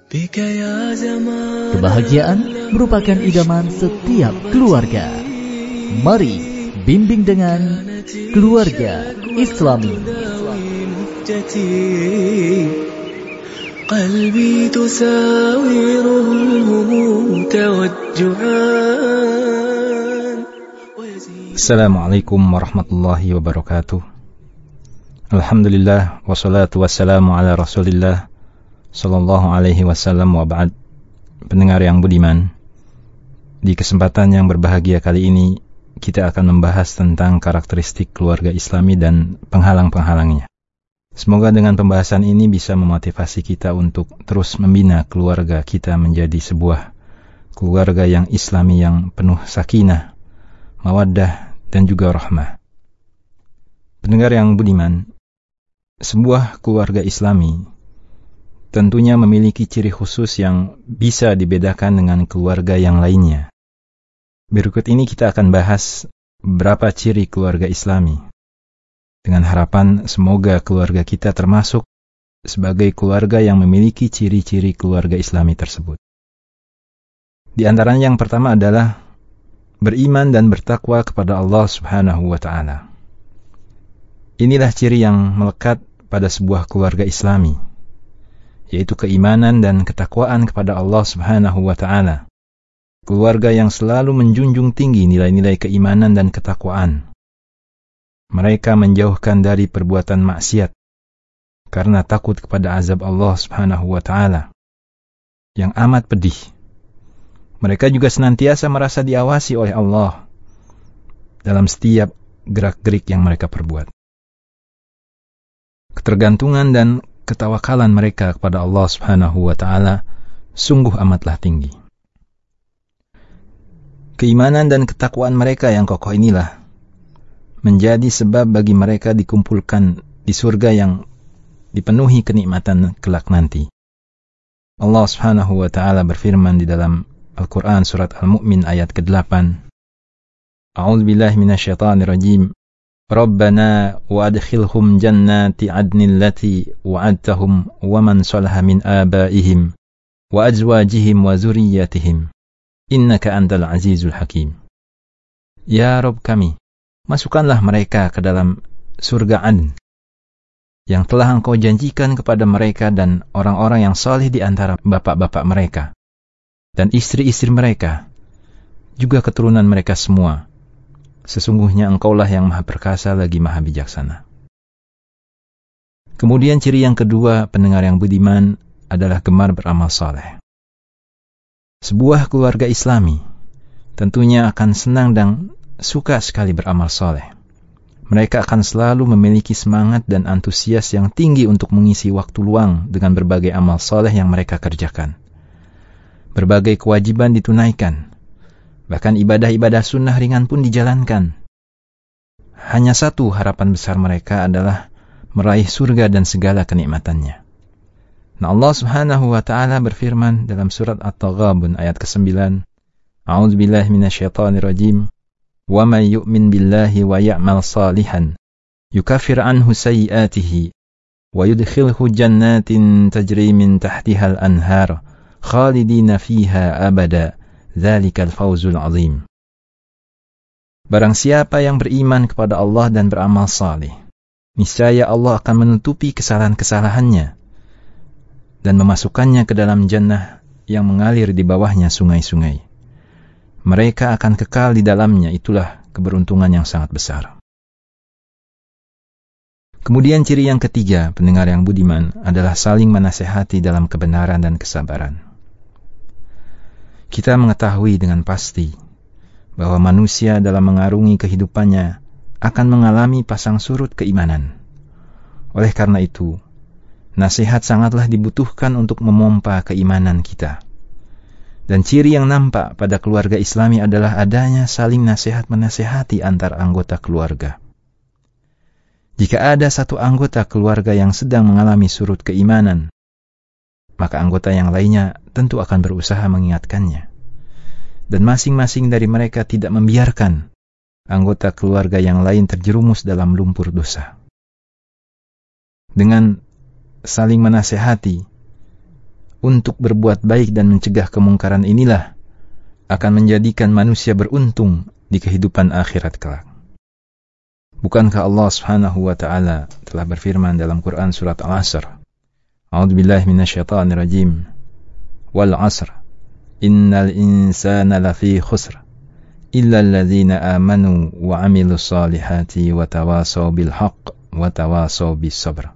Kebahagiaan merupakan idaman setiap keluarga. Mari bimbing dengan Keluarga Islami. قلبي تساوره الهموم توجعان. Assalamualaikum warahmatullahi wabarakatuh. Alhamdulillah wassalatu wassalamu ala Rasulillah sallallahu alaihi wasallam wa ba'd. Pendengar yang budiman, di kesempatan yang berbahagia kali ini kita akan membahas tentang karakteristik keluarga Islami dan penghalang-penghalangnya. Semoga dengan pembahasan ini bisa memotivasi kita untuk terus membina keluarga kita menjadi sebuah keluarga yang Islami, yang penuh sakinah, mawaddah, dan juga rahmah. Pendengar yang budiman, sebuah keluarga Islami tentunya memiliki ciri khusus yang bisa dibedakan dengan keluarga yang lainnya. Berikut ini kita akan bahas beberapa ciri keluarga Islami, dengan harapan semoga keluarga kita termasuk sebagai keluarga yang memiliki ciri-ciri keluarga Islami tersebut. Di antaranya yang pertama adalah beriman dan bertakwa kepada Allah Subhanahu wa Ta'ala. Inilah ciri yang melekat pada sebuah keluarga Islami, yaitu keimanan dan ketakwaan kepada Allah Subhanahu wa Ta'ala. Keluarga yang selalu menjunjung tinggi nilai-nilai keimanan dan ketakwaan. Mereka menjauhkan dari perbuatan maksiat karena takut kepada azab Allah Subhanahu wa Ta'ala yang amat pedih. Mereka juga senantiasa merasa diawasi oleh Allah dalam setiap gerak-gerik yang mereka perbuat. Ketergantungan dan ketawakalan mereka kepada Allah Subhanahu wa Ta'ala sungguh amatlah tinggi. Keimanan dan ketakwaan mereka yang kokoh inilah menjadi sebab bagi mereka dikumpulkan di surga yang dipenuhi kenikmatan kelak nanti. Allah Subhanahu wa Ta'ala berfirman di dalam Al-Quran surat Al-Mu'min ayat ke-8. A'udzubillahi minasyaitonirrajim. Rabbana wa'adkhilhum jannati adnil lati wa'adtahum wa man salaha min abaihim wa azwajihim wa zurriyyatihim innaka antal azizul hakim. Ya Rabb kami, masukkanlah mereka ke dalam surga Adn yang telah Engkau janjikan kepada mereka dan orang-orang yang saleh di antara bapak-bapak mereka dan istri-istri mereka, juga keturunan mereka semua. Sesungguhnya Engkaulah yang maha perkasa lagi maha bijaksana. Kemudian ciri yang kedua, pendengar yang budiman, adalah gemar beramal saleh. Sebuah keluarga Islami tentunya akan senang dan suka sekali beramal saleh. Mereka akan selalu memiliki semangat dan antusias yang tinggi untuk mengisi waktu luang dengan berbagai amal saleh yang mereka kerjakan. Berbagai kewajiban ditunaikan, bahkan ibadah-ibadah sunnah ringan pun dijalankan. Hanya satu harapan besar mereka adalah meraih surga dan segala kenikmatannya. Nah, Allah Subhanahu wa Ta'ala berfirman dalam surat At-Taghabun ayat ke-9, A'udzubillahi minasyaitonirrajim. Wa may yu'min billahi wa ya'mal salihan yukaffir anhu sayyi'atihi wa yudkhilhu jannatin tajri min tahtihal anhar khalidina fiha abada dzalikal fawzul azim. Barang siapa yang beriman kepada Allah dan beramal saleh, niscaya Allah akan menutupi kesalahan-kesalahannya dan memasukkannya ke dalam jannah yang mengalir di bawahnya sungai-sungai. Mereka akan kekal di dalamnya, itulah keberuntungan yang sangat besar. Kemudian ciri yang ketiga, pendengar yang budiman, adalah saling menasehati dalam kebenaran dan kesabaran. Kita mengetahui dengan pasti bahwa manusia dalam mengarungi kehidupannya akan mengalami pasang surut keimanan. Oleh karena itu, nasihat sangatlah dibutuhkan untuk memompa keimanan kita. Dan ciri yang nampak pada keluarga Islami adalah adanya saling nasihat-menasihati antar anggota keluarga. Jika ada satu anggota keluarga yang sedang mengalami surut keimanan, maka anggota yang lainnya tentu akan berusaha mengingatkannya. Dan masing-masing dari mereka tidak membiarkan anggota keluarga yang lain terjerumus dalam lumpur dosa. Dengan saling menasehati untuk berbuat baik dan mencegah kemungkaran inilah akan menjadikan manusia beruntung di kehidupan akhirat kelak. Bukankah Allah Subhanahu wa ta'ala telah berfirman dalam Quran surat Al-Asr, A'udzubillahi minasyaitonirrajim, wal 'asr innal insana lafi khusr illa alladzina amanu wa 'amilus solihati wa tawasaw bil haqq wa tawasaw bis sabr.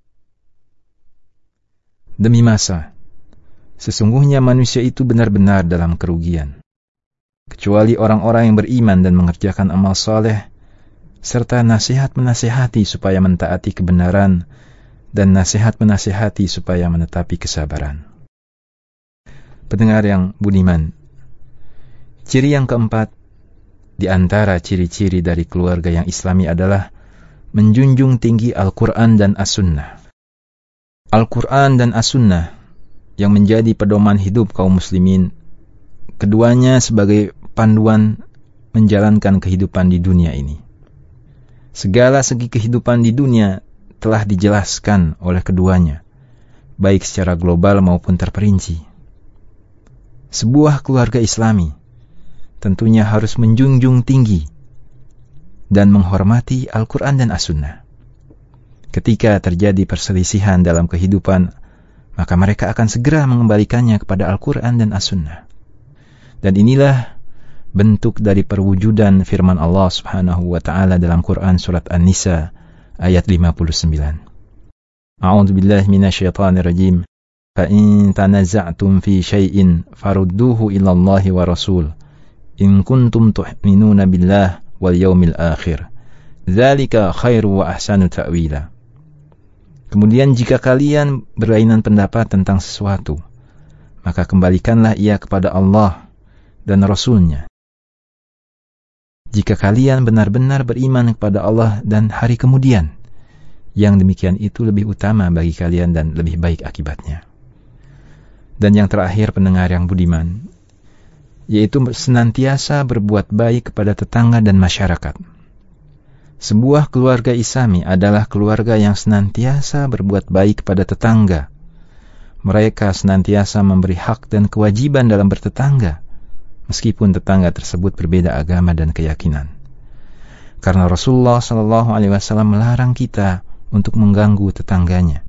Demi masa, sesungguhnya manusia itu benar-benar dalam kerugian, kecuali orang-orang yang beriman dan mengerjakan amal soleh, serta nasihat menasihati supaya mentaati kebenaran, dan nasihat menasihati supaya menetapi kesabaran. Pendengar yang budiman, ciri yang keempat di antara ciri-ciri dari keluarga yang Islami adalah menjunjung tinggi Al-Quran dan As-Sunnah. Al-Quran dan As-Sunnah yang menjadi pedoman hidup kaum muslimin, keduanya sebagai panduan menjalankan kehidupan di dunia ini. Segala segi kehidupan di dunia telah dijelaskan oleh keduanya, baik secara global maupun terperinci. Sebuah keluarga Islami tentunya harus menjunjung tinggi dan menghormati Al-Quran dan As-Sunnah. Ketika terjadi perselisihan dalam kehidupan, maka mereka akan segera mengembalikannya kepada Al-Quran dan As-Sunnah. Dan inilah bentuk dari perwujudan firman Allah Subhanahu wa ta'ala dalam Quran surat An-Nisa ayat 59. A'udzubillahi minasyaitonirrajim. Fa in tanaza'tum fi syai'in farudduhu ila Allahi wa Rasul in kuntum tu'minuna billah wal yaumil akhir. Dzalika khairu wa ahsanu ta'wila. Kemudian jika kalian berlainan pendapat tentang sesuatu, maka kembalikanlah ia kepada Allah dan Rasul-Nya. Jika kalian benar-benar beriman kepada Allah dan hari kemudian, yang demikian itu lebih utama bagi kalian dan lebih baik akibatnya. Dan yang terakhir, pendengar yang budiman, yaitu senantiasa berbuat baik kepada tetangga dan masyarakat. Sebuah keluarga Islami adalah keluarga yang senantiasa berbuat baik kepada tetangga. Mereka senantiasa memberi hak dan kewajiban dalam bertetangga, meskipun tetangga tersebut berbeda agama dan keyakinan. Karena Rasulullah SAW melarang kita untuk mengganggu tetangganya.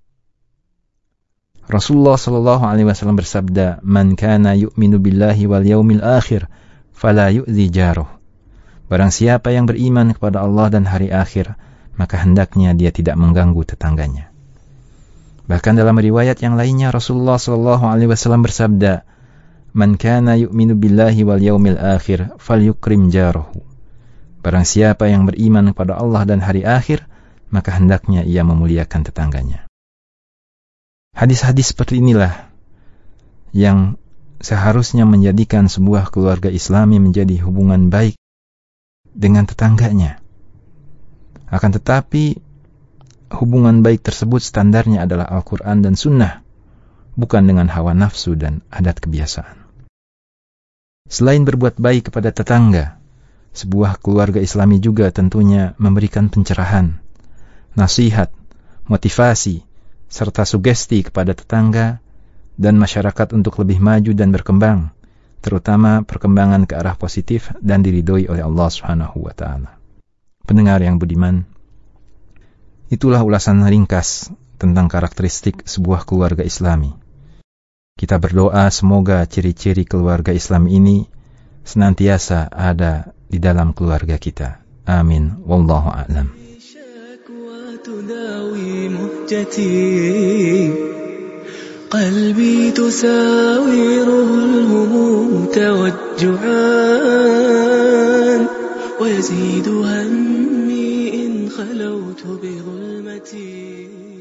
Rasulullah SAW bersabda, "Man kana yu'minu billahi wal yaumil akhir, fala yu'zi jaruh." Barang siapa yang beriman kepada Allah dan hari akhir, maka hendaknya dia tidak mengganggu tetangganya. Bahkan dalam riwayat yang lainnya, Rasulullah SAW bersabda, "Man kana yu'minu billahi wal yaumil akhir, falyukrim jaruhu." Barang siapa yang beriman kepada Allah dan hari akhir, maka hendaknya ia memuliakan tetangganya. Hadis-hadis seperti inilah yang seharusnya menjadikan sebuah keluarga Islami menjadi hubungan baik dengan tetangganya. Akan tetapi, hubungan baik tersebut standarnya adalah Al-Quran dan Sunnah, bukan dengan hawa nafsu dan adat kebiasaan. Selain berbuat baik kepada tetangga, sebuah keluarga Islami juga tentunya memberikan pencerahan, nasihat, motivasi, serta sugesti kepada tetangga dan masyarakat untuk lebih maju dan berkembang, terutama perkembangan ke arah positif dan diridhoi oleh Allah Subhanahu wa ta'ala. Pendengar yang budiman, itulah ulasan ringkas tentang karakteristik sebuah keluarga Islami. Kita berdoa semoga ciri-ciri keluarga Islam ini senantiasa ada di dalam keluarga kita. Amin. Wallahu a'lam. قلبي تساوره الهموم توجعان ويزيد همي إن خلوت بظلمتي